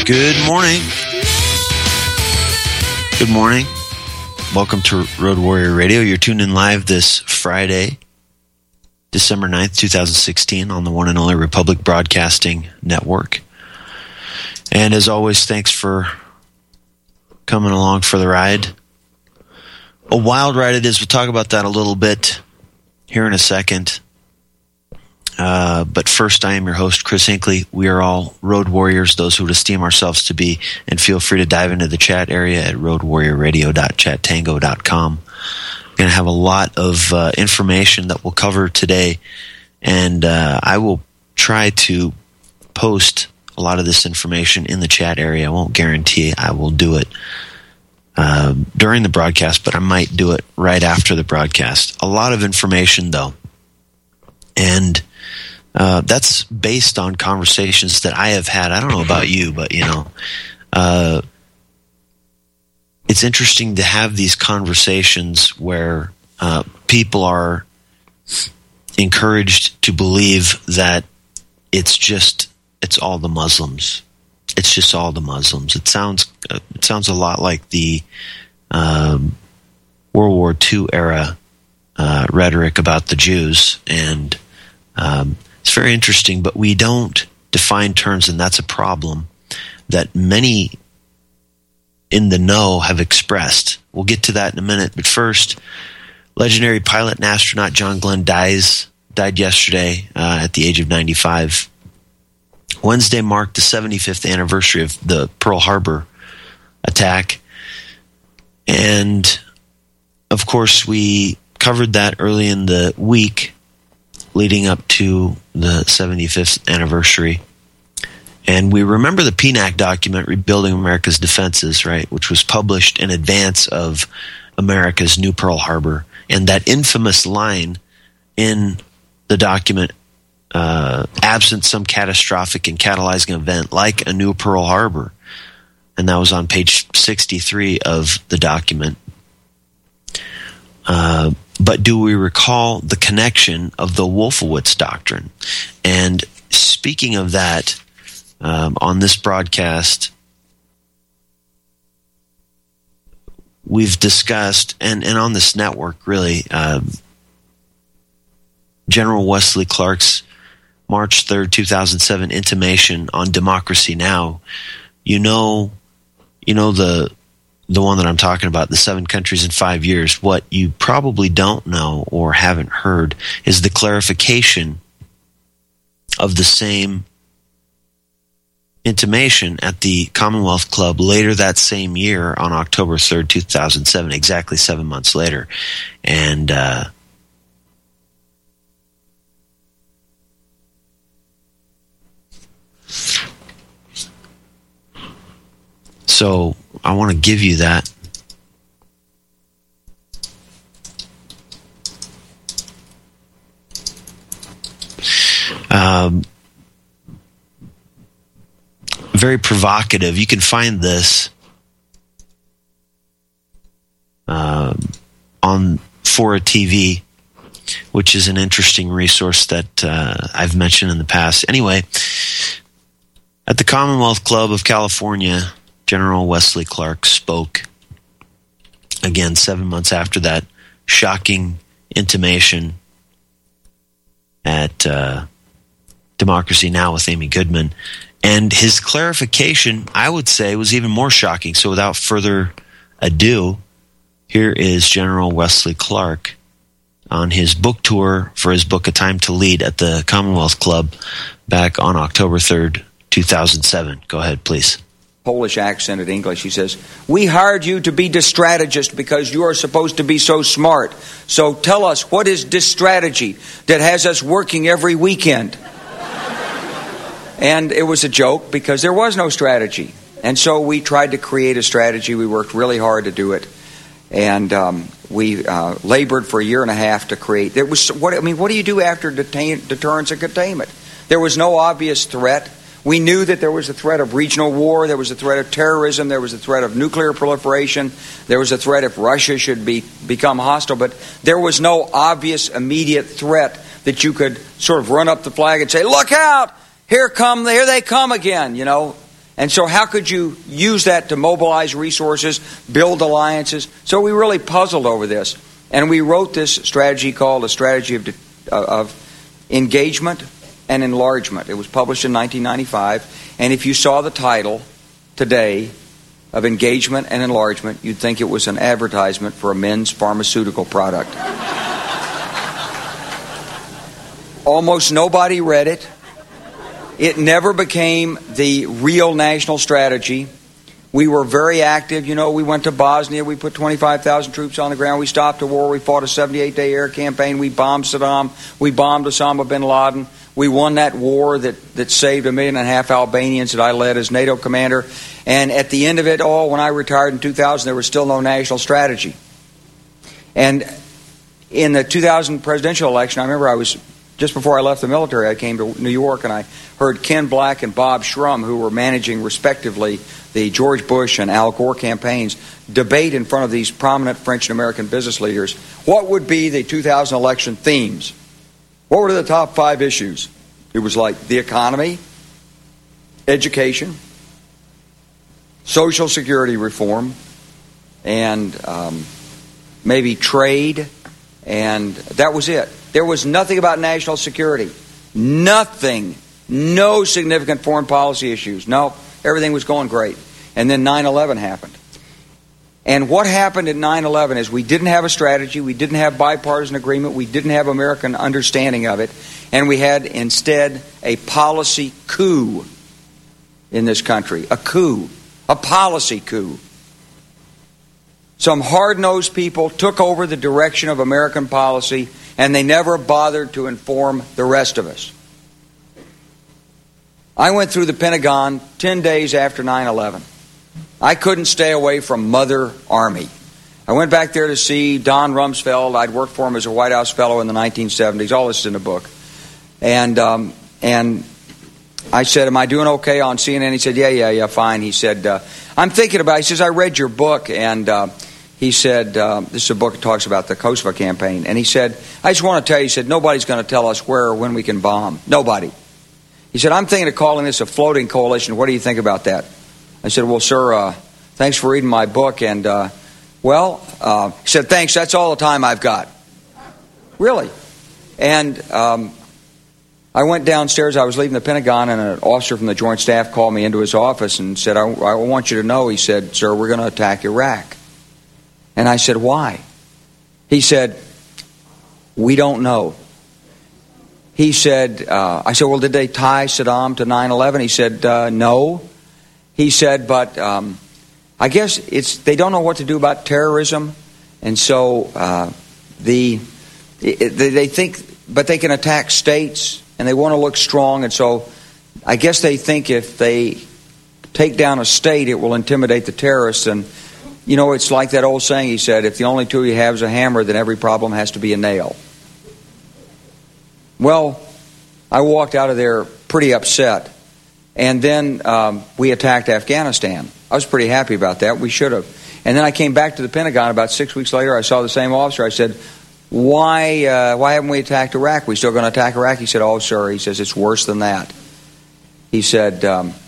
Good morning. Good morning. Welcome to Road Warrior Radio. You're tuned in live this Friday, December 9th, 2016 on the one and only Republic Broadcasting Network. And as always, thanks for coming along for the ride. A wild ride it is. We'll talk about that a little bit here in a second. But first, I am your host, Chris Hinckley. We are all road warriors, those who would esteem ourselves to be, and feel free to dive into the chat area at roadwarriorradio.chattango.com. We're going to have a lot of information that we'll cover today, and I will try to post a lot of this information in the chat area. I won't guarantee I will do it during the broadcast, but I might do it right after the broadcast. A lot of information, though, and that's based on conversations that I have had. I don't know about you, but, it's interesting to have these conversations where people are encouraged to believe that it's all the Muslims. It's just all the Muslims. It sounds a lot like the World War II era rhetoric about the Jews, and it's very interesting, but we don't define terms, and that's a problem that many in the know have expressed. We'll get to that in a minute, but first, legendary pilot and astronaut John Glenn died yesterday at the age of 95. Wednesday marked the 75th anniversary of the Pearl Harbor attack, and of course we covered that early in the week leading up to the 75th anniversary. And we remember the PNAC document, Rebuilding America's Defenses, right, which was published in advance of America's new Pearl Harbor. And that infamous line in the document, absent some catastrophic and catalyzing event like a new Pearl Harbor. And that was on page 63 of the document. But do we recall the connection of the Wolfowitz doctrine? And speaking of that, on this broadcast, we've discussed, and on this network, really, General Wesley Clark's March 3rd, 2007 intimation on Democracy Now! You know the one that I'm talking about, the 7 countries in 5 years. What you probably don't know or haven't heard is the clarification of the same intimation at the Commonwealth Club later that same year on October 3rd, 2007, exactly 7 months later. And so I want to give you that. Very provocative. You can find this on Fora TV, which is an interesting resource that I've mentioned in the past. Anyway, at the Commonwealth Club of California, General Wesley Clark spoke again 7 months after that shocking intimation at Democracy Now! With Amy Goodman. And his clarification, I would say, was even more shocking. So without further ado, here is General Wesley Clark on his book tour for his book A Time to Lead at the Commonwealth Club back on October 3rd, 2007. Go ahead, please. Polish accented English. He says, "We hired you to be distrategist because you are supposed to be so smart. So tell us, what is distrategy that has us working every weekend?" And it was a joke because there was no strategy. And so we tried to create a strategy. We worked really hard to do it. And we labored for a year and a half to create. What do you do after deterrence and containment? There was no obvious threat. We knew that there was a threat of regional war, there was a threat of terrorism, there was a threat of nuclear proliferation, there was a threat if Russia should become hostile, but there was no obvious immediate threat that you could sort of run up the flag and say, "Look out! Here they come again," you know. And so how could you use that to mobilize resources, build alliances? So we really puzzled over this. And we wrote this strategy called a strategy of engagement and enlargement. It was published in 1995. And if you saw the title today of engagement and enlargement, you'd think it was an advertisement for a men's pharmaceutical product. Almost nobody read it. It never became the real national strategy. We were very active. You know, we went to Bosnia. We put 25,000 troops on the ground. We stopped a war. We fought a 78-day air campaign. We bombed Saddam. We bombed Osama bin Laden. We won that war that saved 1.5 million Albanians that I led as NATO commander. And at the end of it all, when I retired in 2000, there was still no national strategy. And in the 2000 presidential election, I remember just before I left the military, I came to New York and I heard Ken Black and Bob Shrum, who were managing respectively the George Bush and Al Gore campaigns, debate in front of these prominent French and American business leaders what would be the 2000 election themes. What were the top 5 issues? It was like the economy, education, Social Security reform, and maybe trade, and that was it. There was nothing about national security. Nothing. No significant foreign policy issues. No, everything was going great. And then 9/11 happened. And what happened at 9/11 is we didn't have a strategy, we didn't have bipartisan agreement, we didn't have American understanding of it, and we had instead a policy coup in this country. A coup. A policy coup. Some hard-nosed people took over the direction of American policy, and they never bothered to inform the rest of us. I went through the Pentagon 10 days after 9/11. I couldn't stay away from Mother Army. I went back there to see Don Rumsfeld. I'd worked for him as a White House fellow in the 1970s. All this is in the book. And I said, am I doing okay on CNN? He said, yeah, fine. He said, I'm thinking about it. He says, I read your book, and he said, this is a book that talks about the Kosovo campaign. And he said, I just want to tell you, he said, nobody's going to tell us where or when we can bomb. Nobody. He said, I'm thinking of calling this a floating coalition. What do you think about that? I said, well, sir, thanks for reading my book. And, he said, thanks, that's all the time I've got. Really? And I went downstairs. I was leaving the Pentagon, and an officer from the Joint Staff called me into his office and said, I want you to know, he said, sir, we're going to attack Iraq. And I said, why? He said, we don't know. He said, I said, well, did they tie Saddam to 9/11? He said, no. He said, but I guess they don't know what to do about terrorism, and so they think, but they can attack states, and they want to look strong, and so I guess they think if they take down a state, it will intimidate the terrorists. And you know, it's like that old saying, he said, if the only tool you have is a hammer, then every problem has to be a nail. Well, I walked out of there pretty upset. And then we attacked Afghanistan. I was pretty happy about that. We should have. And then I came back to the Pentagon about 6 weeks later. I saw the same officer. I said, why haven't we attacked Iraq? We still going to attack Iraq? He said, oh, sir. He says, it's worse than that. He said,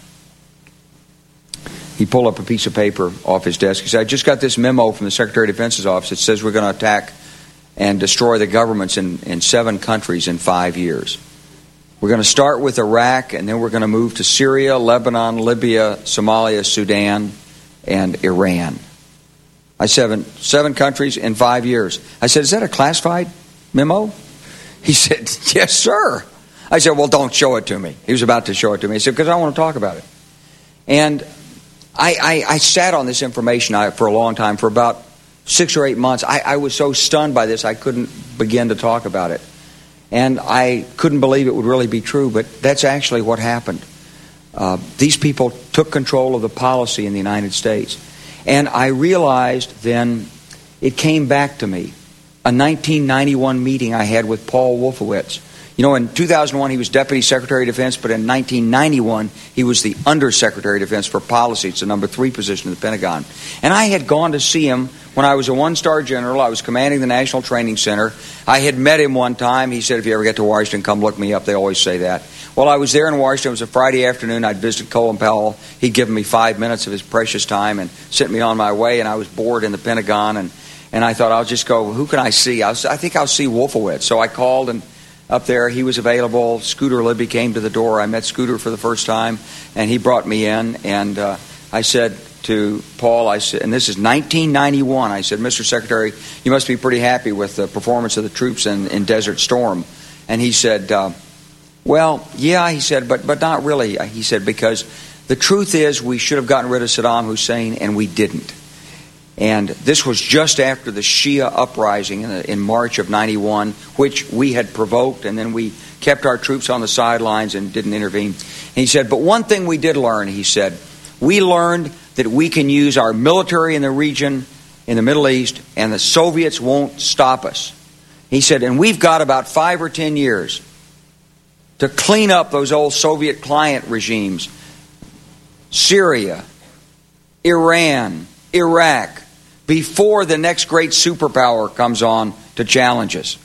he pulled up a piece of paper off his desk. He said, I just got this memo from the Secretary of Defense's office. It says we're going to attack and destroy the governments in 7 countries in 5 years. We're going to start with Iraq, and then we're going to move to Syria, Lebanon, Libya, Somalia, Sudan, and Iran. I said 7 countries in 5 years. I said, is that a classified memo? He said, yes, sir. I said, well, don't show it to me. He was about to show it to me. He said, because I want to talk about it. And I sat on this information for a long time, for about 6 or 8 months. I was so stunned by this, I couldn't begin to talk about it. And I couldn't believe it would really be true, but that's actually what happened. These people took control of the policy in the United States. And I realized then, it came back to me, a 1991 meeting I had with Paul Wolfowitz. In 2001, he was Deputy Secretary of Defense, but in 1991, he was the Undersecretary of Defense for Policy. It's the number 3 position in the Pentagon. And I had gone to see him when I was a 1-star general. I was commanding the National Training Center. I had met him one time. He said, if you ever get to Washington, come look me up. They always say that. Well, I was there in Washington. It was a Friday afternoon. I'd visited Colin Powell. He'd given me 5 minutes of his precious time and sent me on my way, and I was bored in the Pentagon. And I thought, I'll just go, who can I see? I think I'll see Wolfowitz. So I called, and up there, he was available. Scooter Libby came to the door. I met Scooter for the first time, and he brought me in. And I said to Paul, I said, and this is 1991, I said, Mr. Secretary, you must be pretty happy with the performance of the troops in Desert Storm. And he said, well, yeah, he said, but not really. He said, because the truth is we should have gotten rid of Saddam Hussein, and we didn't. And this was just after the Shia uprising in March of 91, which we had provoked, and then we kept our troops on the sidelines and didn't intervene. And he said, but one thing we did learn, he said, we learned that we can use our military in the region, in the Middle East, and the Soviets won't stop us. He said, and we've got about 5 or 10 years to clean up those old Soviet client regimes. Syria, Iran, Iraq, before the next great superpower comes on to challenge us.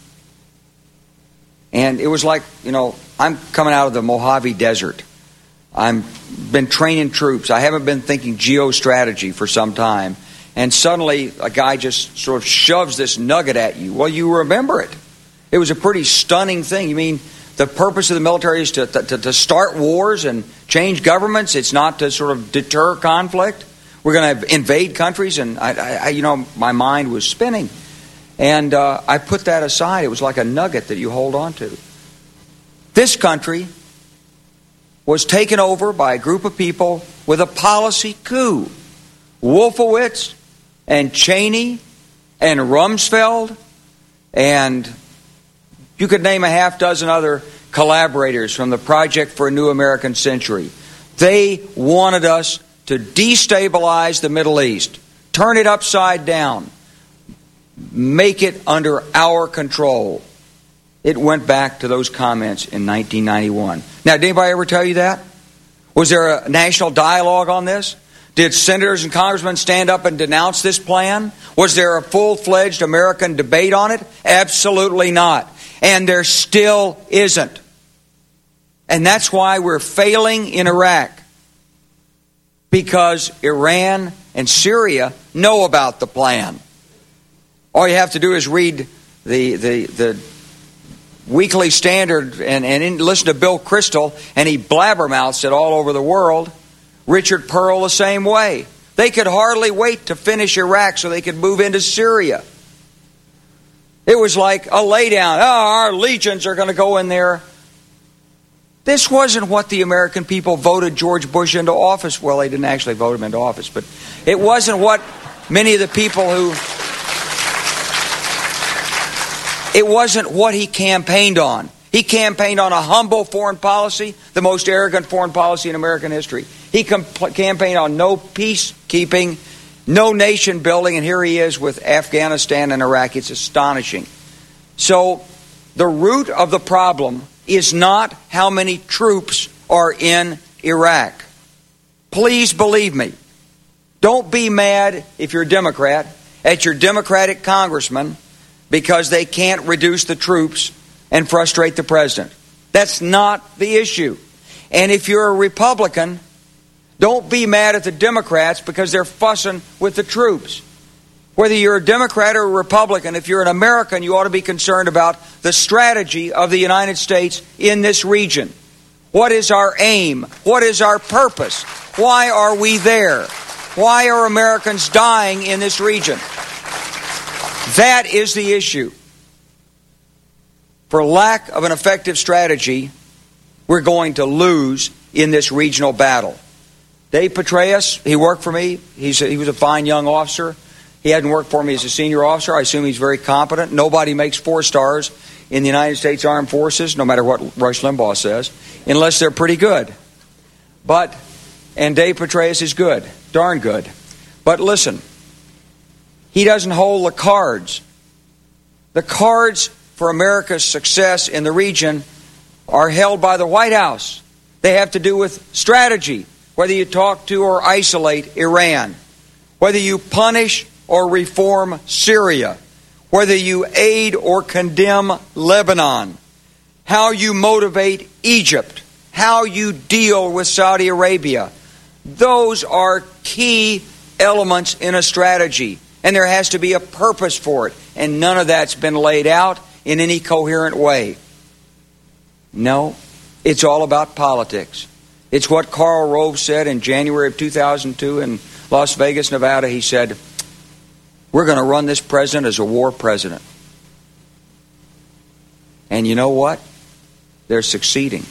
And it was like, I'm coming out of the Mojave Desert. I've been training troops. I haven't been thinking geostrategy for some time. And suddenly a guy just sort of shoves this nugget at you. Well, you remember it. It was a pretty stunning thing. You mean the purpose of the military is to start wars and change governments? It's not to sort of deter conflict? We're going to invade countries, and my mind was spinning. And I put that aside. It was like a nugget that you hold on to. This country was taken over by a group of people with a policy coup. Wolfowitz and Cheney and Rumsfeld, and you could name a half dozen other collaborators from the Project for a New American Century. They wanted us to destabilize the Middle East, turn it upside down, make it under our control. It went back to those comments in 1991. Now, did anybody ever tell you that? Was there a national dialogue on this? Did senators and congressmen stand up and denounce this plan? Was there a full-fledged American debate on it? Absolutely not. And there still isn't. And that's why we're failing in Iraq. Because Iran and Syria know about the plan. All you have to do is read the Weekly Standard and listen to Bill Kristol, and he blabbermouths it all over the world. Richard Pearl the same way. They could hardly wait to finish Iraq so they could move into Syria. It was like a laydown. Our legions are going to go in there. This wasn't what the American people voted George Bush into office. Well, they didn't actually vote him into office, but it wasn't what many of the people it wasn't what he campaigned on. He campaigned on a humble foreign policy, the most arrogant foreign policy in American history. He campaigned on no peacekeeping, no nation building, and here he is with Afghanistan and Iraq. It's astonishing. So the root of the problem is not how many troops are in Iraq. Please believe me. Don't be mad, if you're a Democrat, at your Democratic congressman because they can't reduce the troops and frustrate the president. That's not the issue. And if you're a Republican, don't be mad at the Democrats because they're fussing with the troops. Whether you're a Democrat or a Republican, if you're an American, you ought to be concerned about the strategy of the United States in this region. What is our aim? What is our purpose? Why are we there? Why are Americans dying in this region? That is the issue. For lack of an effective strategy, we're going to lose in this regional battle. Dave Petraeus, he worked for me. He was a fine young officer. He hadn't worked for me as a senior officer. I assume he's very competent. Nobody makes 4 stars in the United States Armed Forces, no matter what Rush Limbaugh says, unless they're pretty good. And Dave Petraeus is good, darn good. But listen, he doesn't hold the cards. The cards for America's success in the region are held by the White House. They have to do with strategy, whether you talk to or isolate Iran, whether you punish or reform Syria, whether you aid or condemn Lebanon, how you motivate Egypt, how you deal with Saudi Arabia. Those are key elements in a strategy, and there has to be a purpose for it, and none of that's been laid out in any coherent way. No, it's all about politics. It's what Karl Rove said in January of 2002 in Las Vegas, Nevada. He said, we're going to run this president as a war president. And you know what? They're succeeding.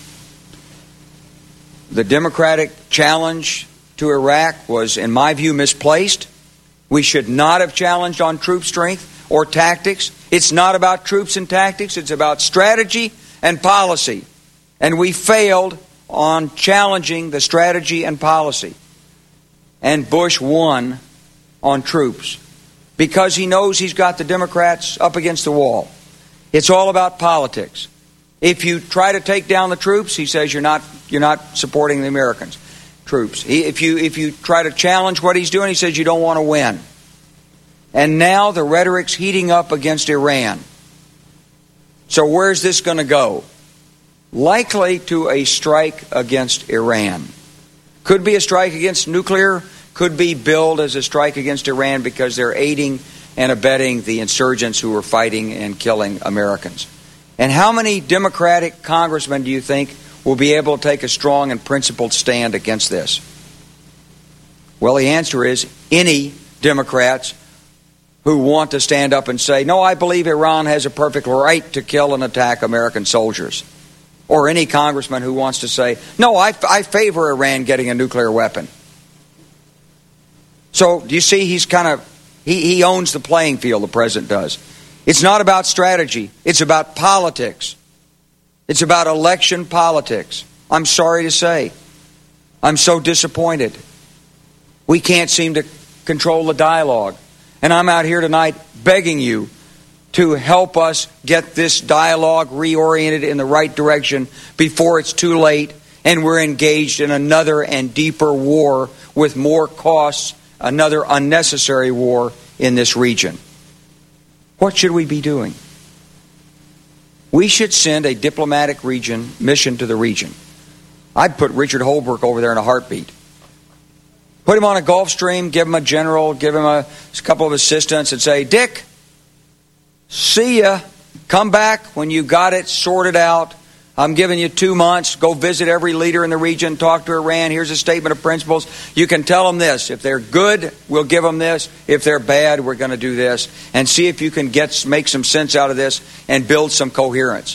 The Democratic challenge to Iraq was, in my view, misplaced. We should not have challenged on troop strength or tactics. It's not about troops and tactics. It's about strategy and policy. And we failed on challenging the strategy and policy. And Bush won on troops because he knows he's got the Democrats up against the wall. It's all about politics. If you try to take down the troops, he says you're not supporting the Americans. Troops. If you try to challenge what he's doing, he says you don't want to win. And now the rhetoric's heating up against Iran. So where's this going to go? Likely to a strike against Iran. Could be a strike against nuclear, could be billed as a strike against Iran because they're aiding and abetting the insurgents who are fighting and killing Americans. And how many Democratic congressmen do you think will be able to take a strong and principled stand against this? Well, the answer is any Democrats who want to stand up and say, no, I believe Iran has a perfect right to kill and attack American soldiers. Or any congressman who wants to say, no, I favor Iran getting a nuclear weapon. So, do you see, he owns the playing field, the president does. It's not about strategy. It's about politics. It's about election politics. I'm sorry to say. I'm so disappointed. We can't seem to control the dialogue. And I'm out here tonight begging you to help us get this dialogue reoriented in the right direction before it's too late and we're engaged in another and deeper war with more costs, another unnecessary war in this region. What should we be doing? We should send a diplomatic mission to the region. I'd put Richard Holbrooke over there in a heartbeat. Put him on a Gulfstream, give him a general, give him a couple of assistants and say, Dick, see ya. Come back when you got it sorted out. I'm giving you 2 months. Go visit every leader in the region. Talk to Iran. Here's a statement of principles. You can tell them this. If they're good, we'll give them this. If they're bad, we're going to do this. And see if you can make some sense out of this and build some coherence.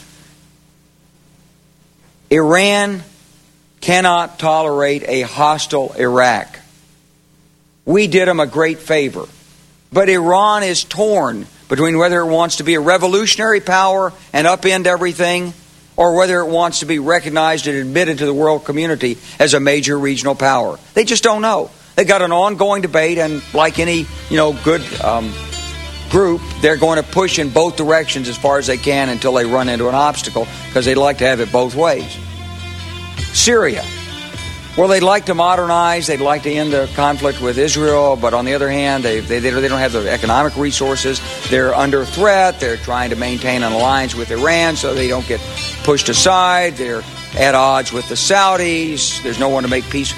Iran cannot tolerate a hostile Iraq. We did them a great favor. But Iran is torn between whether it wants to be a revolutionary power and upend everything, or whether it wants to be recognized and admitted to the world community as a major regional power. They just don't know. They got an ongoing debate, and like any good group, they're going to push in both directions as far as they can until they run into an obstacle, because they'd like to have it both ways. Syria. Well, they'd like to modernize, they'd like to end the conflict with Israel, but on the other hand, they don't have the economic resources. They're under threat. They're trying to maintain an alliance with Iran so they don't get pushed aside. They're at odds with the Saudis. There's no one to make peace.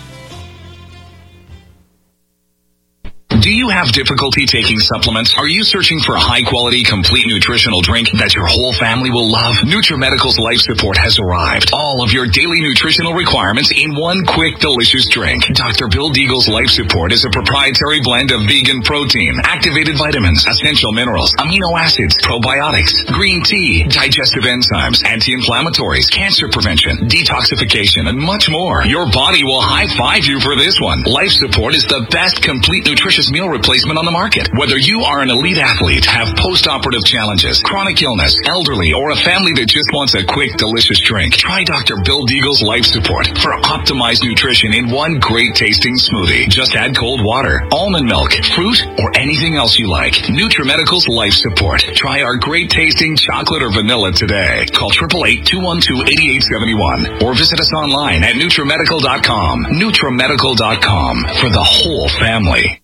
Do you have difficulty taking supplements? Are you searching for a high-quality, complete nutritional drink that your whole family will love? NutriMedical's Life Support has arrived. All of your daily nutritional requirements in one quick, delicious drink. Dr. Bill Deagle's Life Support is a proprietary blend of vegan protein, activated vitamins, essential minerals, amino acids, probiotics, green tea, digestive enzymes, anti-inflammatories, cancer prevention, detoxification, and much more. Your body will high-five you for this one. Life Support is the best complete nutritious meal meal replacement on the market. Whether you are an elite athlete, have post-operative challenges, chronic illness, elderly, or a family that just wants a quick, delicious drink, try Dr. Bill Deagle's Life Support for optimized nutrition in one great tasting smoothie. Just add cold water, almond milk, fruit, or anything else you like. NutriMedical's Life Support. Try our great tasting chocolate or vanilla today. Call 888-212-8871 or visit us online at NutriMedical.com. NutriMedical.com for the whole family.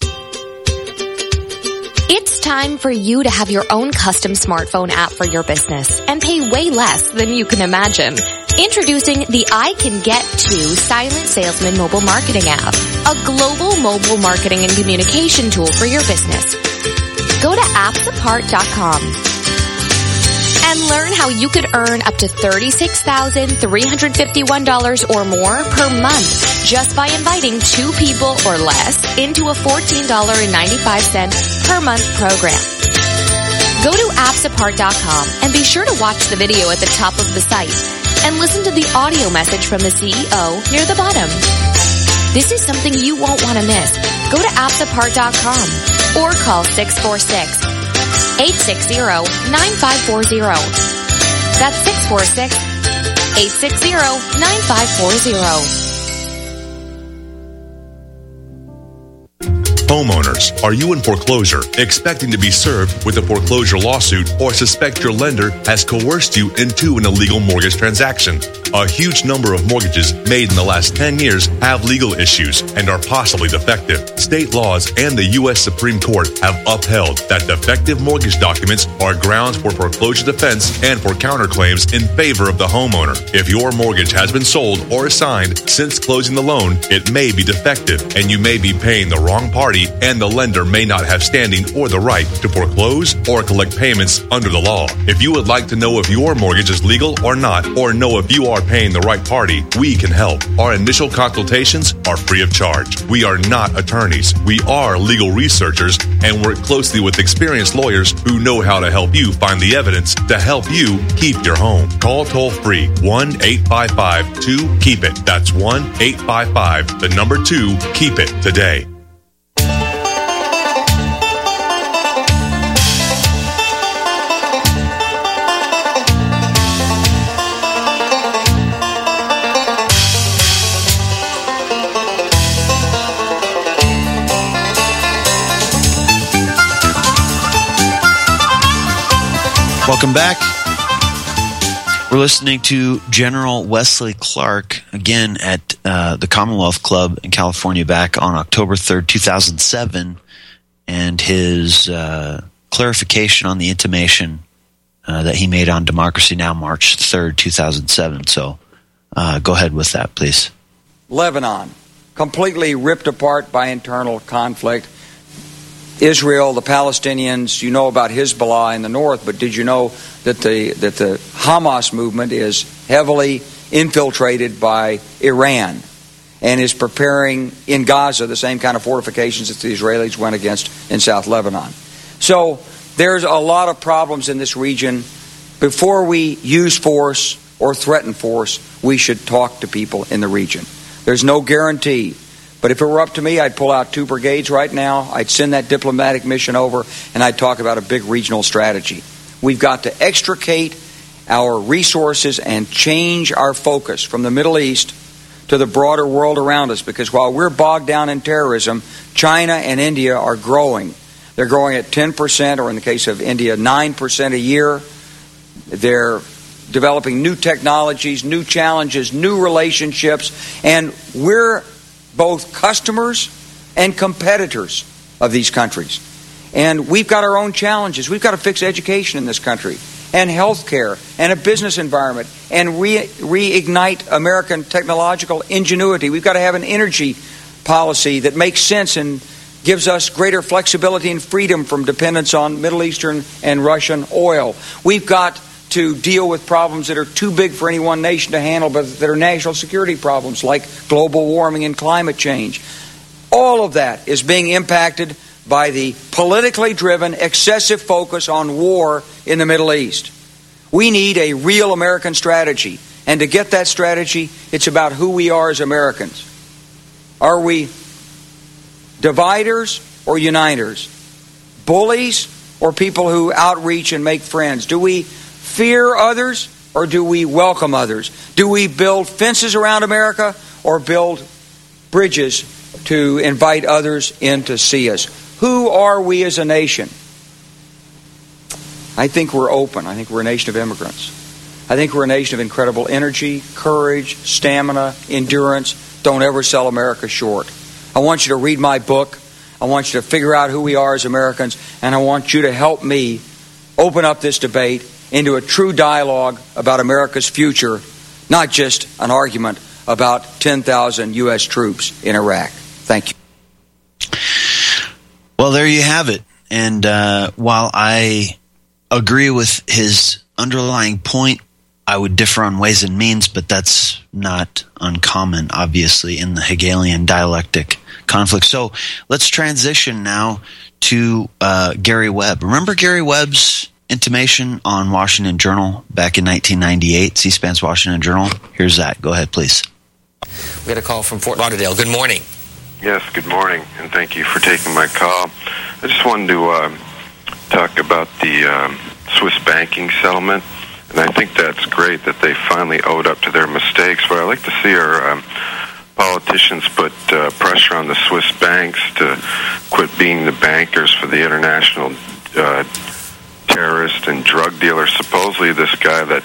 It's time for you to have your own custom smartphone app for your business and pay way less than you can imagine. Introducing the I Can Get To Silent Salesman mobile marketing app, a global mobile marketing and communication tool for your business. Go to appsapart.com and learn how you could earn up to $36,351 or more per month just by inviting 2 people or less into a $14.95 per month program. Go to appsapart.com and be sure to watch the video at the top of the site and listen to the audio message from the CEO near the bottom. This is something you won't want to miss. Go to appsapart.com or call 646-860-9540. That's 646-860-9540. Homeowners, are you in foreclosure, expecting to be served with a foreclosure lawsuit, or suspect your lender has coerced you into an illegal mortgage transaction? A huge number of mortgages made in the last 10 years have legal issues and are possibly defective. State laws and the U.S. Supreme Court have upheld that defective mortgage documents are grounds for foreclosure defense and for counterclaims in favor of the homeowner. If your mortgage has been sold or assigned since closing the loan, it may be defective and you may be paying the wrong party, and the lender may not have standing or the right to foreclose or collect payments under the law. If you would like to know if your mortgage is legal or not, or know if you are paying the right party, we can help. Our initial consultations are free of charge. We are not attorneys. We are legal researchers and work closely with experienced lawyers who know how to help you find the evidence to help you keep your home. Call toll-free 1-855-2-KEEP-IT. That's 1-855-2-KEEP-IT today. Welcome back. We're listening to General Wesley Clark again at the Commonwealth Club in California back on October 3rd, 2007, and his clarification on the intimation that he made on Democracy Now! March 3rd, 2007. So go ahead with that, please. Lebanon, completely ripped apart by internal conflict. Israel, the Palestinians, you know about Hezbollah in the north, but did you know that the Hamas movement is heavily infiltrated by Iran and is preparing in Gaza the same kind of fortifications that the Israelis went against in South Lebanon? So there's a lot of problems in this region. Before we use force or threaten force, we should talk to people in the region. There's no guarantee. But if it were up to me, I'd pull out 2 brigades right now. I'd send that diplomatic mission over, and I'd talk about a big regional strategy. We've got to extricate our resources and change our focus from the Middle East to the broader world around us, because while we're bogged down in terrorism, China and India are growing. They're growing at 10%, or in the case of India, 9% a year. They're developing new technologies, new challenges, new relationships, and we're both customers and competitors of these countries. And we've got our own challenges. We've got to fix education in this country, and health care, and a business environment, and reignite American technological ingenuity. We've got to have an energy policy that makes sense and gives us greater flexibility and freedom from dependence on Middle Eastern and Russian oil. We've got to deal with problems that are too big for any one nation to handle, but that are national security problems like global warming and climate change. All of that is being impacted by the politically driven, excessive focus on war in the Middle East. We need a real American strategy. And to get that strategy, it's about who we are as Americans. Are we dividers or uniters? Bullies or people who outreach and make friends? Do we fear others or do we welcome others? Do we build fences around America or build bridges to invite others in to see us? Who are we as a nation? I think we're open. I think we're a nation of immigrants. I think we're a nation of incredible energy, courage, stamina, endurance. Don't ever sell America short. I want you to read my book. I want you to figure out who we are as Americans, and I want you to help me open up this debate into a true dialogue about America's future, not just an argument about 10,000 U.S. troops in Iraq. Thank you. Well, there you have it. And while I agree with his underlying point, I would differ on ways and means, but that's not uncommon, obviously, in the Hegelian dialectic conflict. So let's transition now to Gary Webb. Remember Gary Webb's intimation on Washington Journal back in 1998, C-SPAN's Washington Journal? Here's that. Go ahead, please. We got a call from Fort Lauderdale. Good morning. Yes, good morning, and thank you for taking my call. I just wanted to talk about the Swiss banking settlement, and I think that's great that they finally owed up to their mistakes, but I'd like to see our politicians put pressure on the Swiss banks to quit being the bankers for the international terrorist and drug dealers. Supposedly this guy that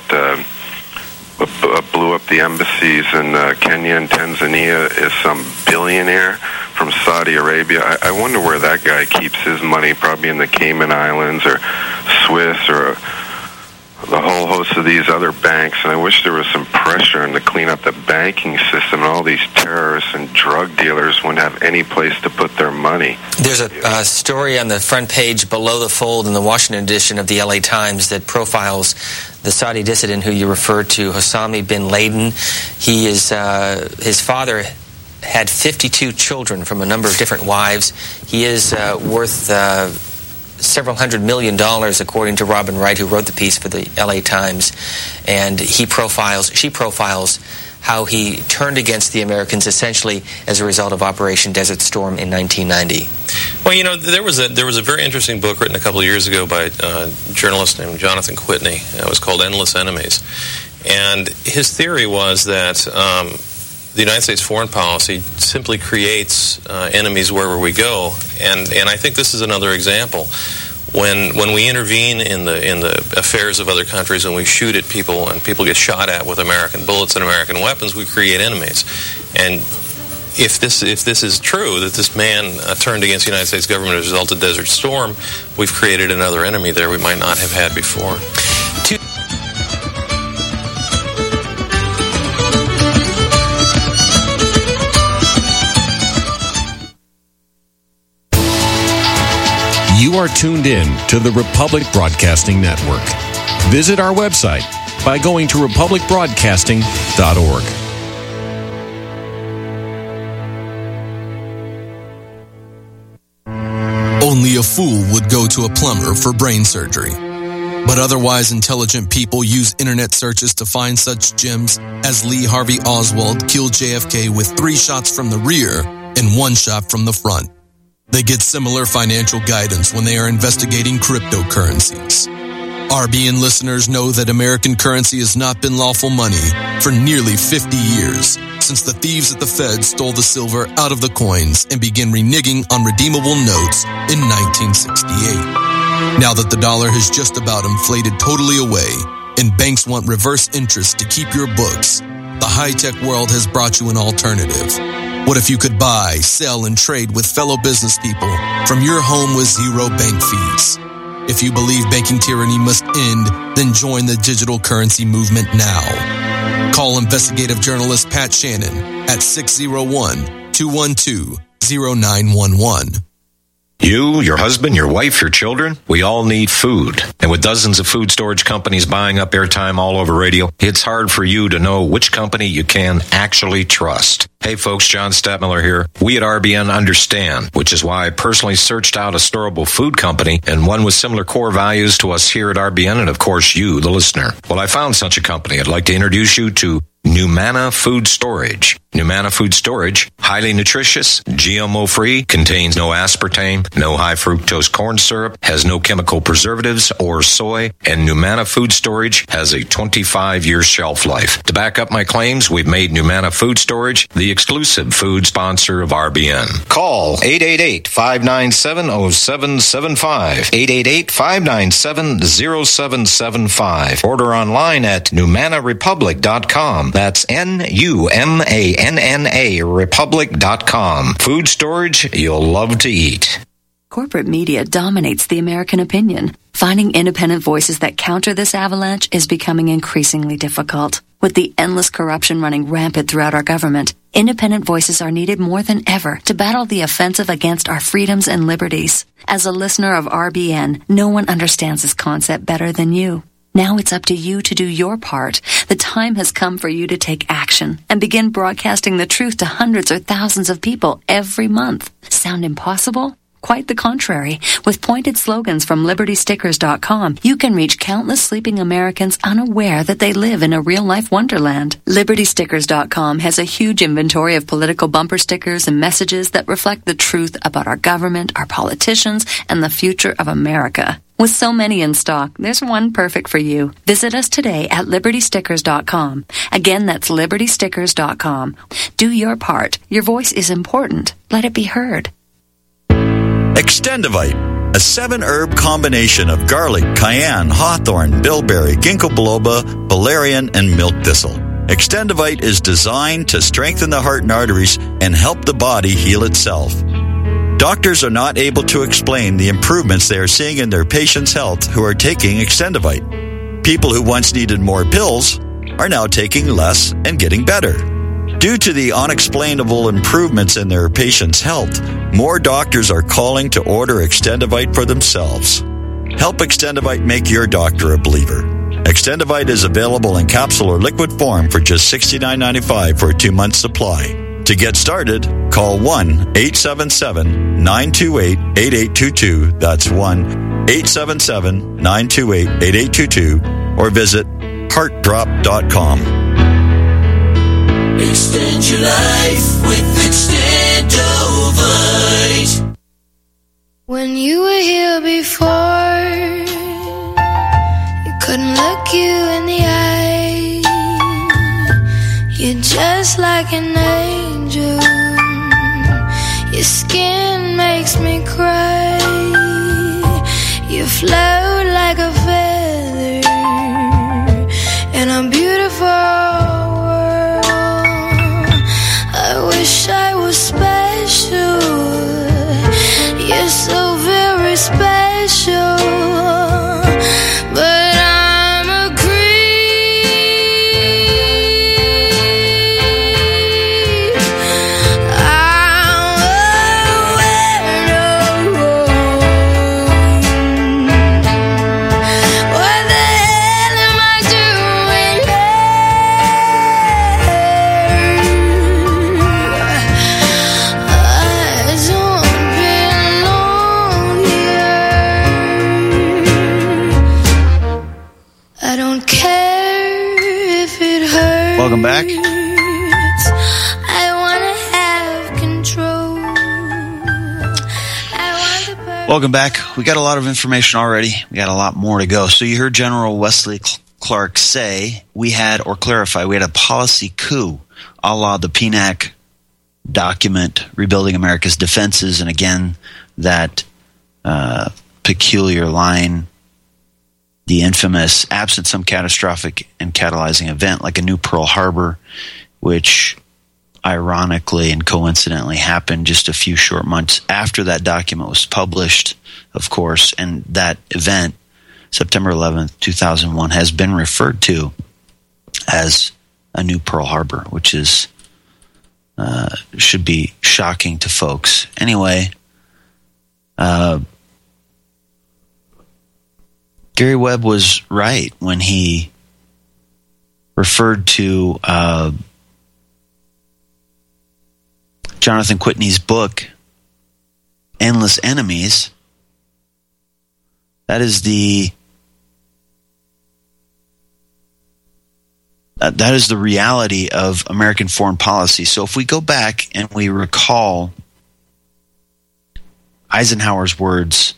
blew up the embassies in Kenya and Tanzania is some billionaire from Saudi Arabia. I wonder where that guy keeps his money, probably in the Cayman Islands or Swiss or the whole host of these other banks. And I wish there was some pressure on to clean up the banking system, and all these terrorists and drug dealers wouldn't have any place to put their money. There's a story on the front page below the fold in the Washington edition of the LA Times that profiles the Saudi dissident who you referred to, Hosami bin Laden. He is his father had 52 children from a number of different wives. He is worth several $100 million, according to Robin Wright, who wrote the piece for the LA Times. And she profiles how he turned against the Americans essentially as a result of Operation Desert Storm in 1990. Well, you know, there was a very interesting book written a couple of years ago by a journalist named Jonathan Whitney. It was called Endless Enemies. And his theory was that the United States foreign policy simply creates enemies wherever we go. And I think this is another example. When we intervene in the affairs of other countries and we shoot at people and people get shot at with American bullets and American weapons, we create enemies. And if this is true, that this man turned against the United States government as a result of Desert Storm, we've created another enemy there we might not have had before. You are tuned in to the Republic Broadcasting Network. Visit our website by going to republicbroadcasting.org. Only a fool would go to a plumber for brain surgery. But otherwise intelligent people use internet searches to find such gems as Lee Harvey Oswald killed JFK with 3 shots from the rear and 1 shot from the front. They get similar financial guidance when they are investigating cryptocurrencies. RBN listeners know that American currency has not been lawful money for nearly 50 years, since the thieves at the Fed stole the silver out of the coins and began reneging on redeemable notes in 1968. Now that the dollar has just about inflated totally away and banks want reverse interest to keep your books, the high-tech world has brought you an alternative. What if you could buy, sell, and trade with fellow business people from your home with zero bank fees? If you believe banking tyranny must end, then join the digital currency movement now. Call investigative journalist Pat Shannon at 601-212-0911. You, your husband, your wife, your children, we all need food. And with dozens of food storage companies buying up airtime all over radio, it's hard for you to know which company you can actually trust. Hey folks, John Stadtmiller here. We at RBN understand, which is why I personally searched out a storable food company and one with similar core values to us here at RBN and of course you, the listener. Well, I found such a company. I'd like to introduce you to Numana Food Storage. Numana Food Storage, highly nutritious, GMO-free, contains no aspartame, no high-fructose corn syrup, has no chemical preservatives or soy, and Numana Food Storage has a 25-year shelf life. To back up my claims, we've made Numana Food Storage the exclusive food sponsor of RBN. Call 888-597-0775, 888-597-0775. Order online at NumanaRepublic.com. That's NUMANNA Republic.com. Food storage you'll love to eat. Corporate media dominates the American opinion. Finding independent voices that counter this avalanche is becoming increasingly difficult. With the endless corruption running rampant throughout our government, independent voices are needed more than ever to battle the offensive against our freedoms and liberties. As a listener of RBN, no one understands this concept better than you. Now it's up to you to do your part. The time has come for you to take action and begin broadcasting the truth to hundreds or thousands of people every month. Sound impossible? Quite the contrary. With pointed slogans from LibertyStickers.com, you can reach countless sleeping Americans unaware that they live in a real-life wonderland. LibertyStickers.com has a huge inventory of political bumper stickers and messages that reflect the truth about our government, our politicians, and the future of America. With so many in stock, there's one perfect for you. Visit us today at LibertyStickers.com. Again, that's LibertyStickers.com. Do your part. Your voice is important. Let it be heard. Extendivite, a 7-herb combination of garlic, cayenne, hawthorn, bilberry, ginkgo biloba, valerian, and milk thistle. Extendivite is designed to strengthen the heart and arteries and help the body heal itself. Doctors are not able to explain the improvements they are seeing in their patients' health who are taking Extendivite. People who once needed more pills are now taking less and getting better. Due to the unexplainable improvements in their patients' health, more doctors are calling to order Extendivite for themselves. Help Extendivite make your doctor a believer. Extendivite is available in capsule or liquid form for just $69.95 for a 2-month supply. To get started, call 1-877-928-8822. That's 1-877-928-8822. Or visit heartdrop.com. Extend your life with Extendovite. When you were here before, you couldn't look you in the eye. You're just like an angel. Your skin makes me cry. You float like a feather in a beautiful world. I wish I was special. You're so very special. But I'm a creep. I'm a weirdo. What the hell am I doing I don't care if it hurts. Welcome back. I want to have control. Welcome back. We got a lot of information already. We got a lot more to go. So you heard General Wesley Clark say we had a policy coup a la the PNAC document, Rebuilding America's Defenses, and again, that peculiar line, the infamous, absent some catastrophic and catalyzing event like a new Pearl Harbor, which ironically and coincidentally happened just a few short months after that document was published, of course, and that event, September 11th, 2001, has been referred to as a new Pearl Harbor, which is should be shocking to folks. Anyway, Gary Webb was right when he referred to Jonathan Whitney's book, Endless Enemies. That is that is the reality of American foreign policy. So if we go back and we recall Eisenhower's words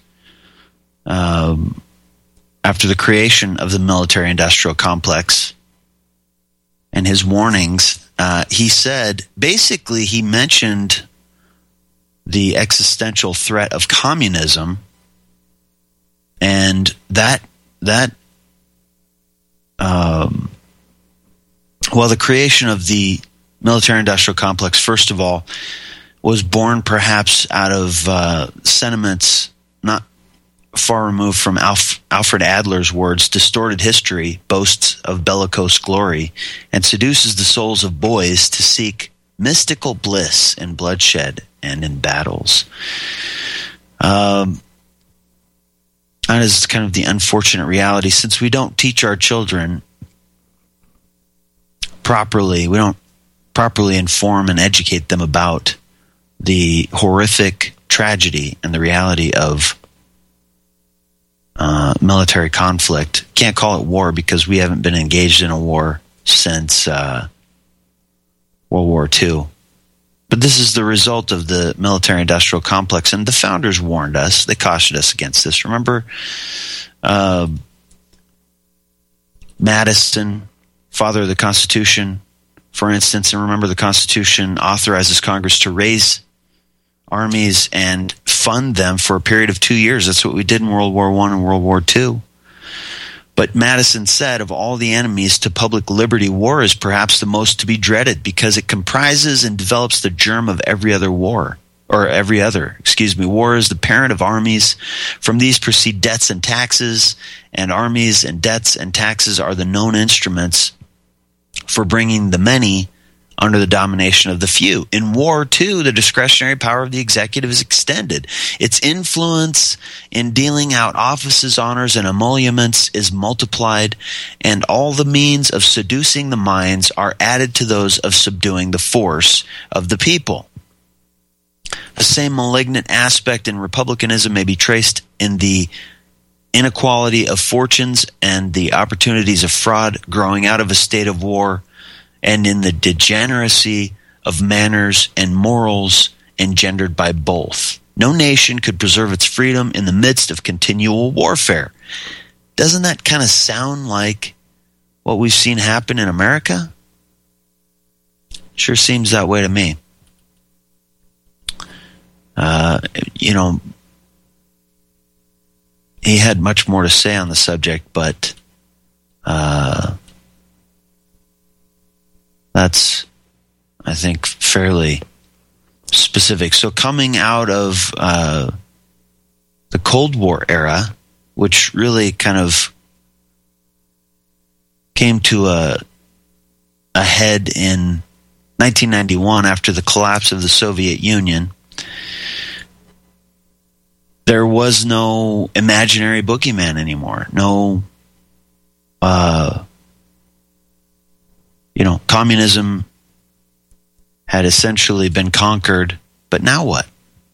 after the creation of the military-industrial complex and his warnings, he said, basically he mentioned the existential threat of communism, and the creation of the military-industrial complex, first of all, was born perhaps out of sentiments not far removed from Alfred Adler's words, distorted history boasts of bellicose glory and seduces the souls of boys to seek mystical bliss in bloodshed and in battles. That is kind of the unfortunate reality. Since we don't teach our children properly, we don't properly inform and educate them about the horrific tragedy and the reality of military conflict. Can't call it war because we haven't been engaged in a war since World War II. But this is the result of the military-industrial complex, and the founders warned us. They cautioned us against this. Remember Madison, father of the Constitution, for instance, and remember the Constitution authorizes Congress to raise armies and fund them for a period of 2 years. That's what we did in World War I and World War II. But Madison said, of all the enemies to public liberty, war is perhaps the most to be dreaded because it comprises and develops the germ of every other war. War is the parent of armies. From these proceed debts and taxes, and armies and debts and taxes are the known instruments for bringing the many under the domination of the few. In war, too, the discretionary power of the executive is extended. Its influence in dealing out offices, honors, and emoluments is multiplied, and all the means of seducing the minds are added to those of subduing the force of the people. The same malignant aspect in republicanism may be traced in the inequality of fortunes and the opportunities of fraud growing out of a state of war, and in the degeneracy of manners and morals engendered by both. No nation could preserve its freedom in the midst of continual warfare. Doesn't that kind of sound like what we've seen happen in America? Sure seems that way to me. He had much more to say on the subject, but that's, I think, fairly specific. So coming out of the Cold War era, which really kind of came to a head in 1991 after the collapse of the Soviet Union, there was no imaginary boogeyman anymore. No, communism had essentially been conquered, but now what?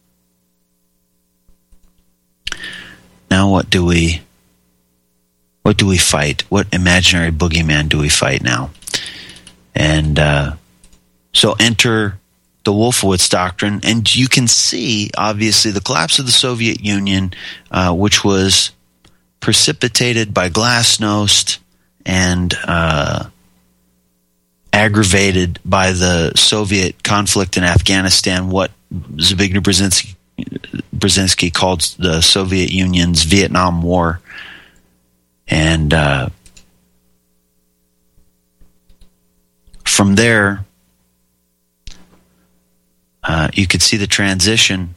Now what do we fight? What imaginary boogeyman do we fight now? And so enter the Wolfowitz Doctrine, and you can see, obviously, the collapse of the Soviet Union, which was precipitated by glasnost and aggravated by the Soviet conflict in Afghanistan, what Zbigniew Brzezinski called the Soviet Union's Vietnam War. And from there, you could see the transition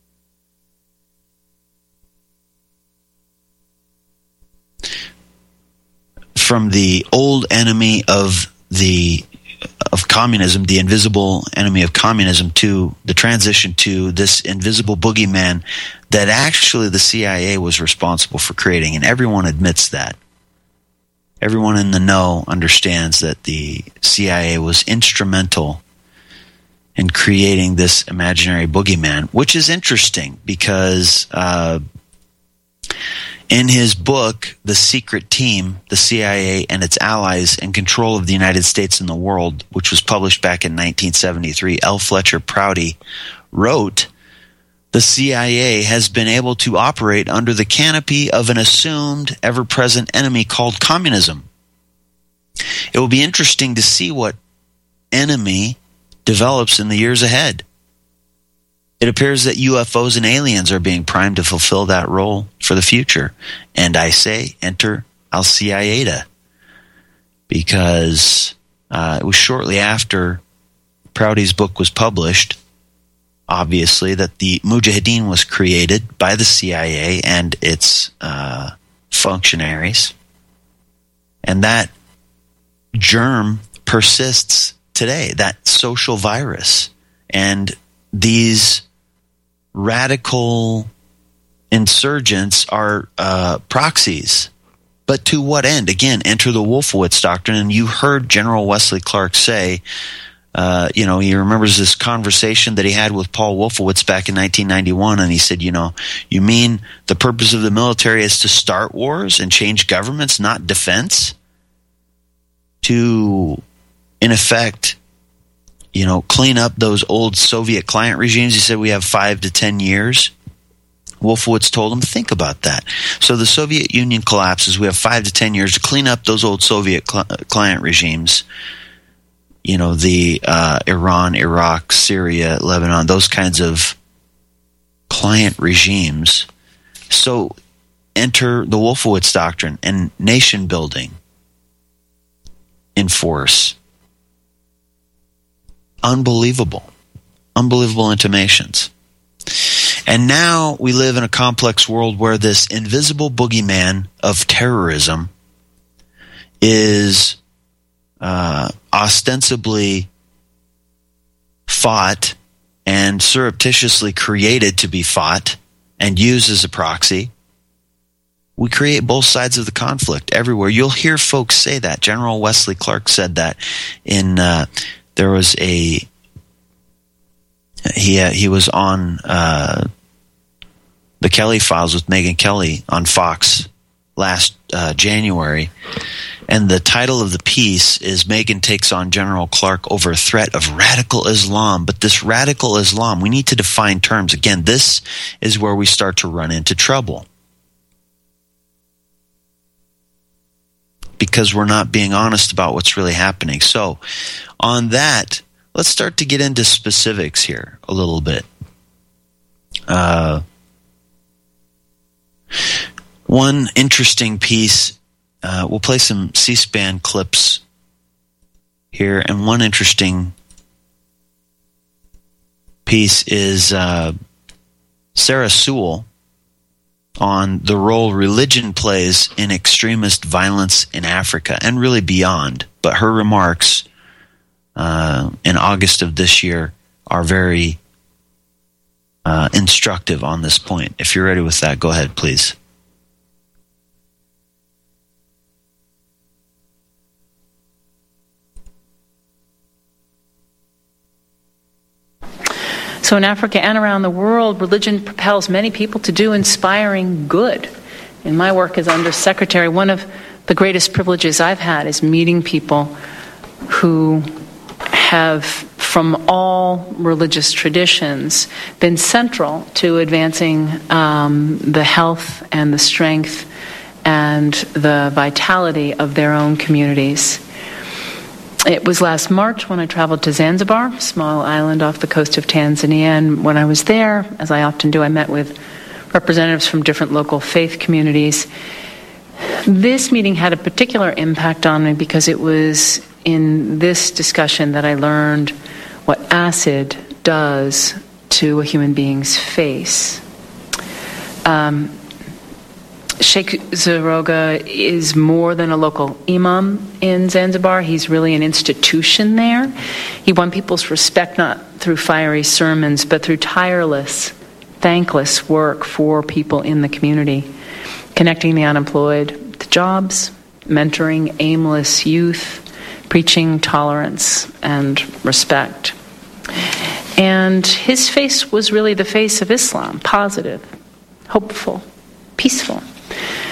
from the old enemy of communism, the invisible enemy of communism, to the transition to this invisible boogeyman that actually the CIA was responsible for creating, and everyone admits that. Everyone in the know understands that the CIA was instrumental in creating this imaginary boogeyman, which is interesting because In his book, The Secret Team, the CIA and its allies in control of the United States and the world, which was published back in 1973, L. Fletcher Prouty wrote, the CIA has been able to operate under the canopy of an assumed ever-present enemy called communism. It will be interesting to see what enemy develops in the years ahead. It appears that UFOs and aliens are being primed to fulfill that role for the future. And I say, enter Al-Qaeda. Because it was shortly after Prouty's book was published, obviously, that the Mujahideen was created by the CIA and its functionaries. And that germ persists today, that social virus. And these radical insurgents are proxies. But to what end? Again, enter the Wolfowitz doctrine. And you heard General Wesley Clark say, he remembers this conversation that he had with Paul Wolfowitz back in 1991. And he said, you mean the purpose of the military is to start wars and change governments, not defense? To, in effect, clean up those old Soviet client regimes. He said we have 5 to 10 years. Wolfowitz told him, think about that. So the Soviet Union collapses. We have 5 to 10 years to clean up those old Soviet client regimes. The Iran, Iraq, Syria, Lebanon, those kinds of client regimes. So enter the Wolfowitz doctrine and nation building in force. Unbelievable intimations. And now we live in a complex world where this invisible boogeyman of terrorism is ostensibly fought and surreptitiously created to be fought and used as a proxy. We create both sides of the conflict everywhere. You'll hear folks say that. General Wesley Clark said that in there was he was on the Kelly Files with Megyn Kelly on Fox last January, and the title of the piece is Megyn takes on General Clark over a threat of radical Islam. But this radical Islam, we need to define terms. Again, this is where we start to run into trouble, because we're not being honest about what's really happening. So on that, let's start to get into specifics here a little bit. One interesting piece, we'll play some C-SPAN clips here, and one interesting piece is Sarah Sewell on the role religion plays in extremist violence in Africa and really beyond. But her remarks in August of this year are very instructive on this point. If you're ready with that, go ahead, please. So in Africa and around the world, religion propels many people to do inspiring good. In my work as Undersecretary, one of the greatest privileges I've had is meeting people who have, from all religious traditions, been central to advancing the health and the strength and the vitality of their own communities. It was last March when I traveled to Zanzibar, a small island off the coast of Tanzania, and when I was there, as I often do, I met with representatives from different local faith communities. This meeting had a particular impact on me because it was in this discussion that I learned what acid does to a human being's face. Sheikh Zaroga is more than a local imam in Zanzibar. He's really an institution there. He won people's respect not through fiery sermons, but through tireless, thankless work for people in the community, connecting the unemployed to jobs, mentoring aimless youth, preaching tolerance and respect. And his face was really the face of Islam, positive, hopeful, peaceful.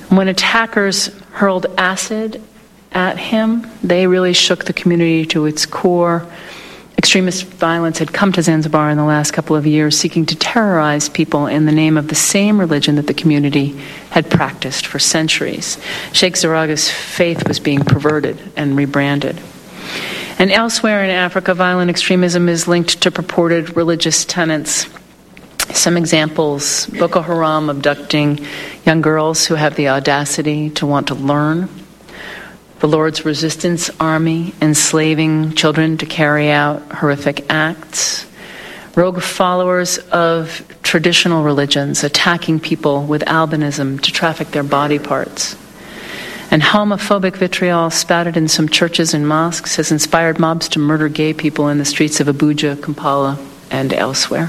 When attackers hurled acid at him, they really shook the community to its core. Extremist violence had come to Zanzibar in the last couple of years, seeking to terrorize people in the name of the same religion that the community had practiced for centuries. Sheikh Zaraga's faith was being perverted and rebranded. And elsewhere in Africa, violent extremism is linked to purported religious tenets. Some examples: Boko Haram abducting young girls who have the audacity to want to learn. The Lord's Resistance Army enslaving children to carry out horrific acts. Rogue followers of traditional religions attacking people with albinism to traffic their body parts. And homophobic vitriol spouted in some churches and mosques has inspired mobs to murder gay people in the streets of Abuja, Kampala, and elsewhere.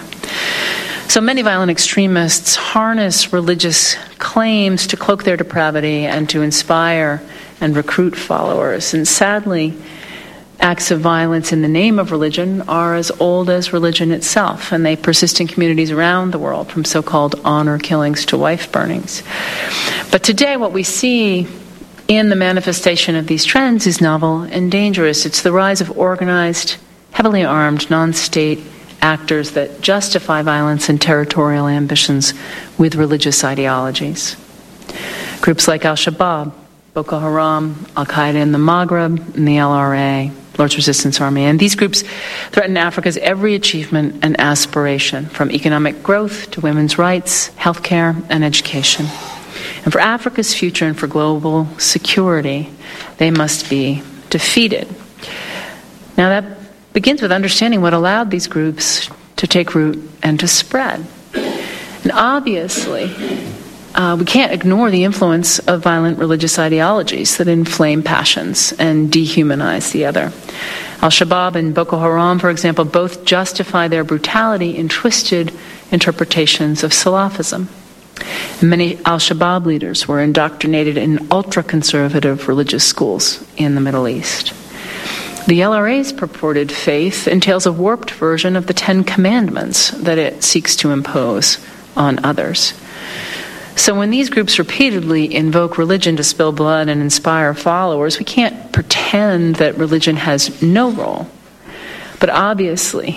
So many violent extremists harness religious claims to cloak their depravity and to inspire and recruit followers. And sadly, acts of violence in the name of religion are as old as religion itself, and they persist in communities around the world, from so-called honor killings to wife burnings. But today what we see in the manifestation of these trends is novel and dangerous. It's the rise of organized, heavily armed, non-state actors that justify violence and territorial ambitions with religious ideologies. Groups like Al-Shabaab, Boko Haram, Al-Qaeda in the Maghreb, and the LRA, Lord's Resistance Army. And these groups threaten Africa's every achievement and aspiration, from economic growth to women's rights, healthcare, and education. And for Africa's future and for global security, they must be defeated. Now that begins with understanding what allowed these groups to take root and to spread. And obviously, we can't ignore the influence of violent religious ideologies that inflame passions and dehumanize the other. Al-Shabaab and Boko Haram, for example, both justify their brutality in twisted interpretations of Salafism. And many Al-Shabaab leaders were indoctrinated in ultra-conservative religious schools in the Middle East. The LRA's purported faith entails a warped version of the Ten Commandments that it seeks to impose on others. So when these groups repeatedly invoke religion to spill blood and inspire followers, we can't pretend that religion has no role. But obviously,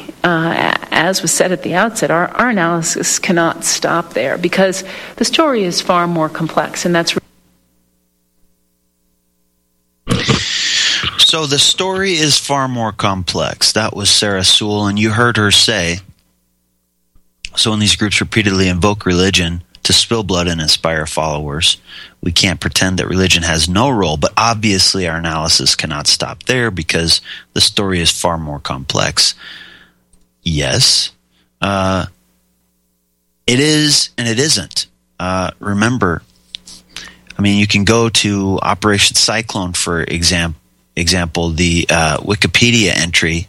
as was said at the outset, our analysis cannot stop there, because the story is far more complex, and that's So the story is far more complex. That was Sarah Sewell, and you heard her say, so when these groups repeatedly invoke religion to spill blood and inspire followers, we can't pretend that religion has no role, but obviously our analysis cannot stop there because the story is far more complex. Yes, it is and it isn't. Remember, I mean, you can go to Operation Cyclone, for example, the Wikipedia entry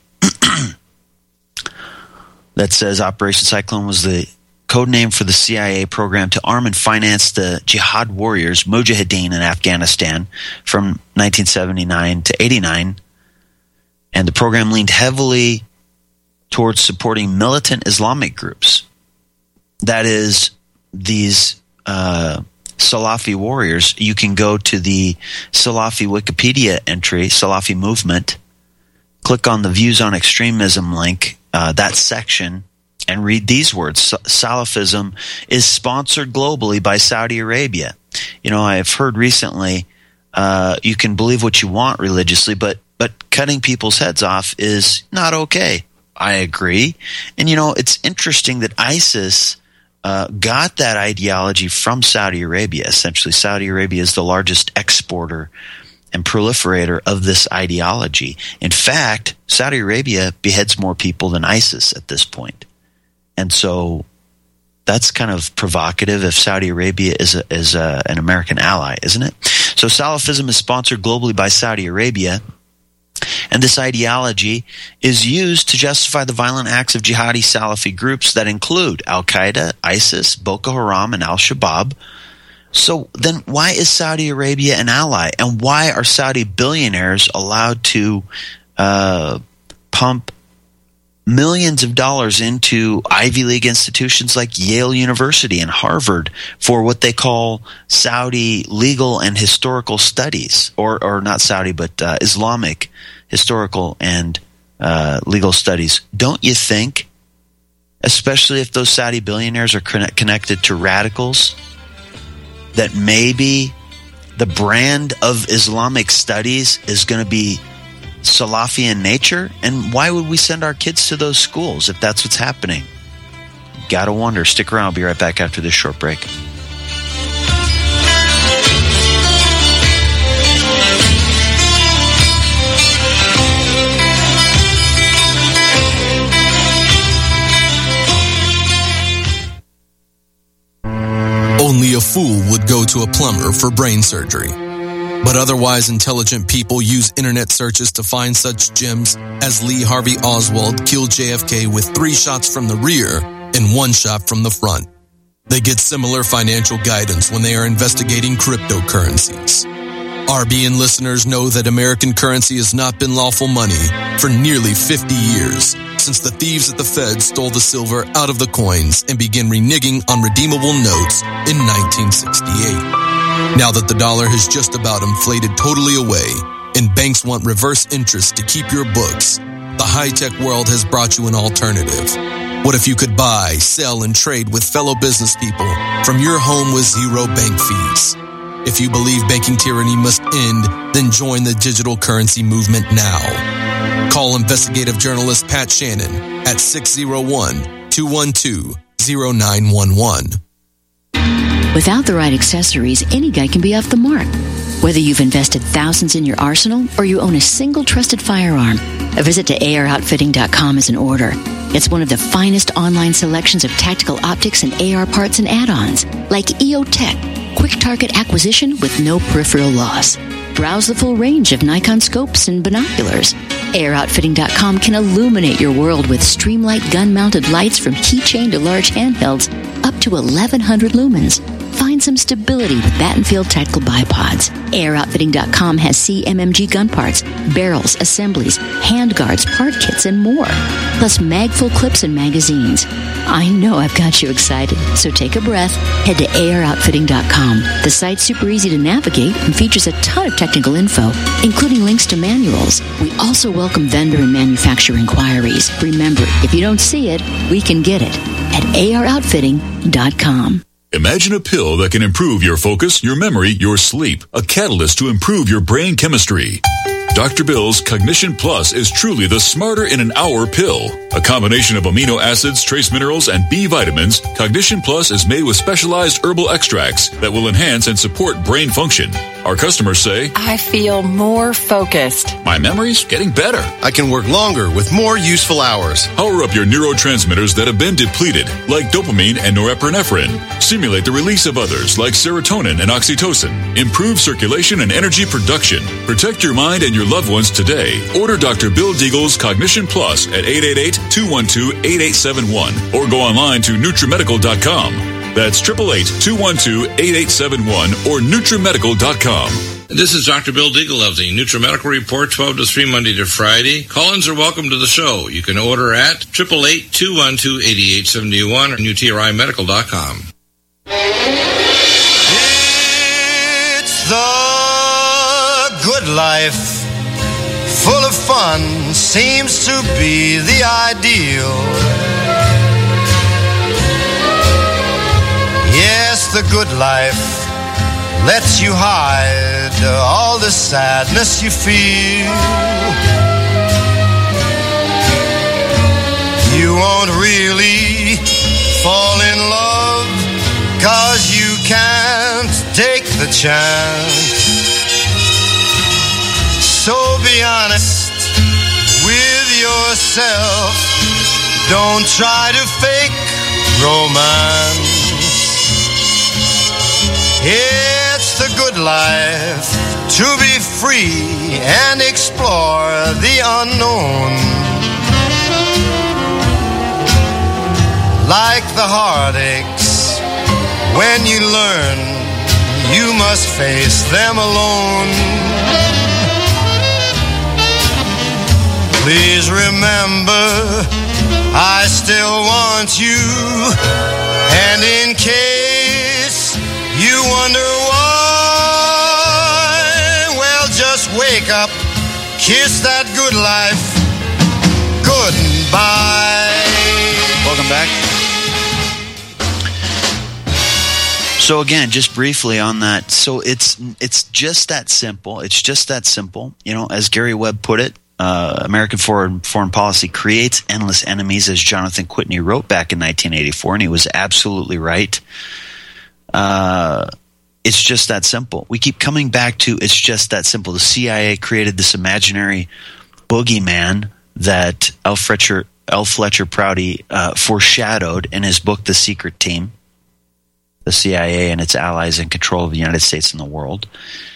that says Operation Cyclone was the code name for the CIA program to arm and finance the jihad warriors, Mujahideen, in Afghanistan from 1979 to 89. And the program leaned heavily towards supporting militant Islamic groups. That is, these Salafi warriors. You can go to the Salafi Wikipedia entry, Salafi movement, click on the Views on Extremism link, that section, and read these words. Salafism is sponsored globally by Saudi Arabia. You know, I've heard recently, you can believe what you want religiously, but cutting people's heads off is not okay. I agree. And you know, it's interesting that ISIS got that ideology from Saudi Arabia. Essentially, Saudi Arabia is the largest exporter and proliferator of this ideology. In fact, Saudi Arabia beheads more people than ISIS at this point. And so that's kind of provocative if Saudi Arabia is an American ally, isn't it? So Salafism is sponsored globally by Saudi Arabia, and this ideology is used to justify the violent acts of jihadi Salafi groups that include Al-Qaeda, ISIS, Boko Haram, and Al-Shabaab. So then why is Saudi Arabia an ally? And why are Saudi billionaires allowed to pump millions of dollars into Ivy League institutions like Yale University and Harvard for what they call Saudi legal and historical studies, or not Saudi, but Islamic historical and legal studies. Don't you think, especially if those Saudi billionaires are connected to radicals, that maybe the brand of Islamic studies is going to be Salafi in nature? And why would we send our kids to those schools if that's what's happening? Gotta wonder. Stick around. I'll be right back after this short break. Only a fool would go to a plumber for brain surgery. But otherwise intelligent people use internet searches to find such gems as Lee Harvey Oswald killed JFK with 3 shots from the rear and 1 shot from the front. They get similar financial guidance when they are investigating cryptocurrencies. RBN listeners know that American currency has not been lawful money for nearly 50 years, since the thieves at the Fed stole the silver out of the coins and began reneging on redeemable notes in 1968. Now that the dollar has just about inflated totally away and banks want reverse interest to keep your books, the high-tech world has brought you an alternative. What if you could buy, sell, and trade with fellow business people from your home with zero bank fees? If you believe banking tyranny must end, then join the digital currency movement now. Call investigative journalist Pat Shannon at 601-212-0911. Without the right accessories, any guy can be off the mark. Whether you've invested thousands in your arsenal or you own a single trusted firearm, a visit to AROutfitting.com is in order. It's one of the finest online selections of tactical optics and AR parts and add-ons, like EOTech, quick target acquisition with no peripheral loss. Browse the full range of Nikon scopes and binoculars. AROutfitting.com can illuminate your world with Streamlight gun-mounted lights from keychain to large handhelds, up to 1,100 lumens. Find some stability with Battenfield tactical bipods. AROutfitting.com has CMMG gun parts, barrels, assemblies, handguards, part kits, and more. Plus mag-full clips and magazines. I know I've got you excited, so take a breath. Head to AROutfitting.com. The site's super easy to navigate and features a ton of technical info, including links to manuals. We also welcome vendor and manufacturer inquiries. Remember, if you don't see it, we can get it at AROutfitting.com. Imagine a pill that can improve your focus, your memory, your sleep. A catalyst to improve your brain chemistry. Dr. Bill's Cognition Plus is truly the smarter in an hour pill. A combination of amino acids, trace minerals, and B vitamins, Cognition Plus is made with specialized herbal extracts that will enhance and support brain function. Our customers say, I feel more focused. My memory's getting better. I can work longer with more useful hours. Power up your neurotransmitters that have been depleted, like dopamine and norepinephrine. Stimulate the release of others, like serotonin and oxytocin. Improve circulation and energy production. Protect your mind and your loved ones today. Order Dr. Bill Deagle's Cognition Plus at 888-212-8871 or go online to NutriMedical.com. That's 888-212-8871 or NutriMedical.com. This is Dr. Bill Deagle of the NutriMedical Report, 12 to 3, Monday to Friday. Call-ins are welcome to the show. You can order at 888-212-8871 or NutriMedical.com. It's the good life. Full of fun seems to be the ideal. Yes, the good life lets you hide all the sadness you feel. You won't really fall in love 'cause you can't take the chance. So be honest with yourself. Don't try to fake romance. It's the good life to be free and explore the unknown. Like the heartaches, when you learn you must face them alone. Please remember I still want you. And in case you wonder why, well, just wake up, kiss that good life goodbye. Welcome back. So again, just briefly on that. So it's just that simple. It's just that simple. You know, as Gary Webb put it, American foreign policy creates endless enemies, as Jonathan Whitney wrote back in 1984, and he was absolutely right. It's just that simple. We keep coming back to it's just that simple. The CIA created this imaginary boogeyman that L. Fletcher Prouty foreshadowed in his book, The Secret Team, the CIA and its allies in control of the United States and the world.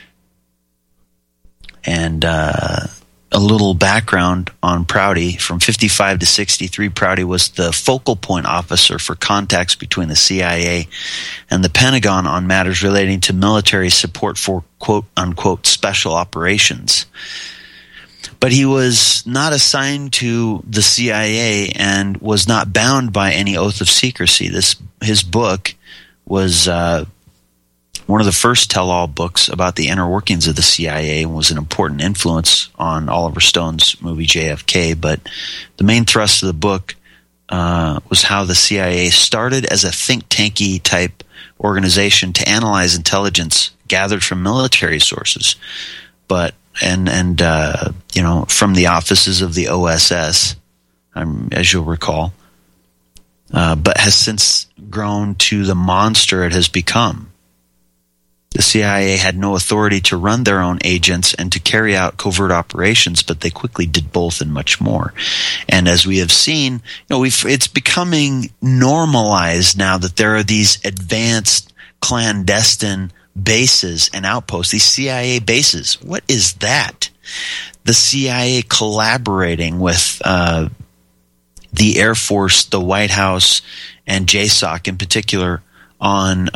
And a little background on Prouty. From 55 to 63, Prouty was the focal point officer for contacts between the CIA and the Pentagon on matters relating to military support for quote-unquote special operations. But he was not assigned to the CIA and was not bound by any oath of secrecy. His book was one of the first tell-all books about the inner workings of the CIA and was an important influence on Oliver Stone's movie JFK. But the main thrust of the book was how the CIA started as a think tanky type organization to analyze intelligence gathered from military sources, but from the offices of the OSS, as you'll recall, but has since grown to the monster it has become. The CIA had no authority to run their own agents and to carry out covert operations, but they quickly did both and much more. And as we have seen, it's becoming normalized now that there are these advanced clandestine bases and outposts, these CIA bases. What is that? The CIA collaborating with the Air Force, the White House, and JSOC in particular on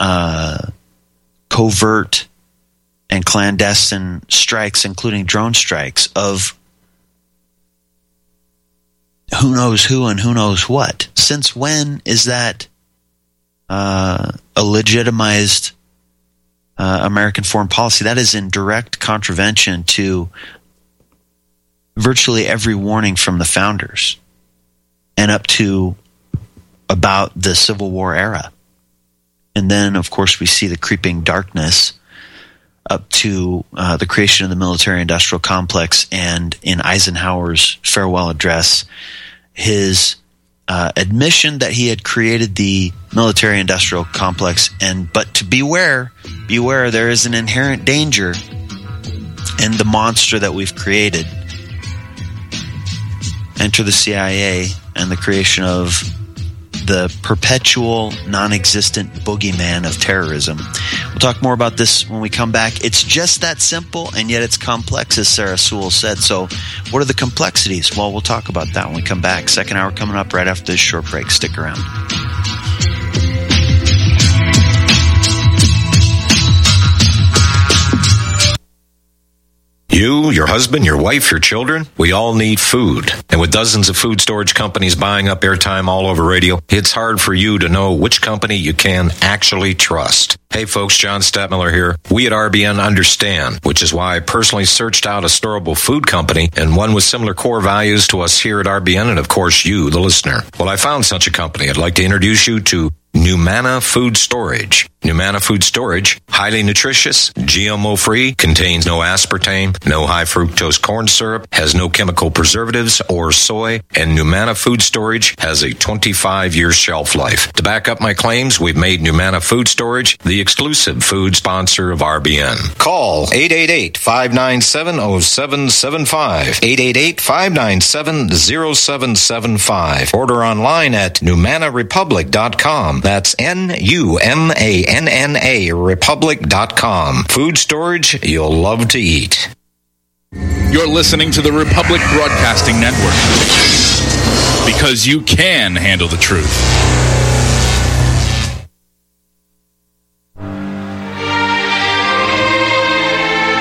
covert and clandestine strikes, including drone strikes of who knows who and who knows what. Since when is that a legitimized American foreign policy? That is in direct contravention to virtually every warning from the founders and up to about the Civil War era. And then, of course, we see the creeping darkness up to the creation of the military-industrial complex, and in Eisenhower's farewell address, his admission that he had created the military-industrial complex, but to beware, there is an inherent danger in the monster that we've created. Enter the CIA and the creation of the perpetual, non-existent boogeyman of terrorism. We'll talk more about this when we come back. It's just that simple, and yet it's complex, as Sarah Sewell said. So what are the complexities? Well, we'll talk about that when we come back. Second hour coming up right after this short break. Stick around. You, your husband, your wife, your children, we all need food. And with dozens of food storage companies buying up airtime all over radio, it's hard for you to know which company you can actually trust. Hey folks, John Stadtmiller here. We at RBN understand, which is why I personally searched out a storable food company and one with similar core values to us here at RBN and of course you, the listener. Well, I found such a company. I'd like to introduce you to Numana Food Storage. Numana Food Storage, highly nutritious, GMO-free, contains no aspartame, no high-fructose corn syrup, has no chemical preservatives or soy, and Numana Food Storage has a 25-year shelf life. To back up my claims, we've made Numana Food Storage the exclusive food sponsor of RBN. Call 888-597-0775, 888-597-0775. Order online at NumanaRepublic.com. That's NUMANNA Republic.com. Food storage you'll love to eat. You're listening to the Republic Broadcasting Network. Because you can handle the truth.